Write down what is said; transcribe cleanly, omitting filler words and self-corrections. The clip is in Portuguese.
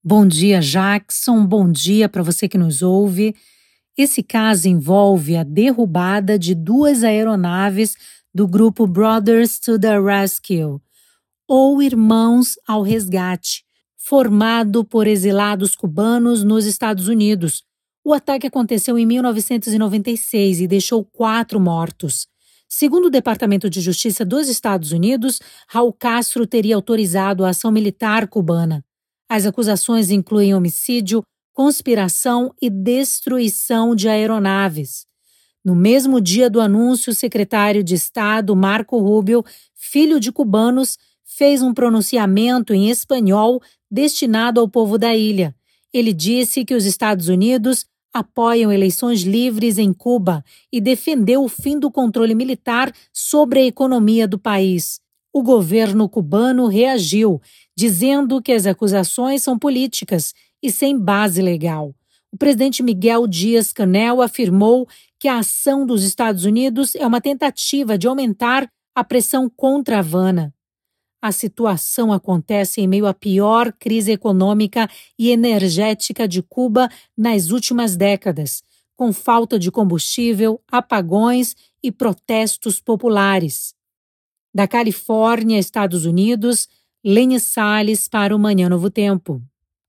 Bom dia, Jackson. Bom dia para você que nos ouve. Esse caso envolve a derrubada de duas aeronaves do grupo Brothers to the Rescue, ou Irmãos ao Resgate, formado por exilados cubanos nos Estados Unidos. O ataque aconteceu em 1996 e deixou 4 mortos. Segundo o Departamento de Justiça dos Estados Unidos, Raul Castro teria autorizado a ação militar cubana. As acusações incluem homicídio, conspiração e destruição de aeronaves. No mesmo dia do anúncio, o secretário de Estado, Marco Rubio, filho de cubanos, fez um pronunciamento em espanhol destinado ao povo da ilha. Ele disse que os Estados Unidos apoiam eleições livres em Cuba e defendeu o fim do controle militar sobre a economia do país. O governo cubano reagiu, dizendo que as acusações são políticas e sem base legal. O presidente Miguel Díaz-Canel afirmou que a ação dos Estados Unidos é uma tentativa de aumentar a pressão contra Havana. A situação acontece em meio à pior crise econômica e energética de Cuba nas últimas décadas, com falta de combustível, apagões e protestos populares. Da Califórnia, Estados Unidos, Lene Salles para o Manhã Novo Tempo.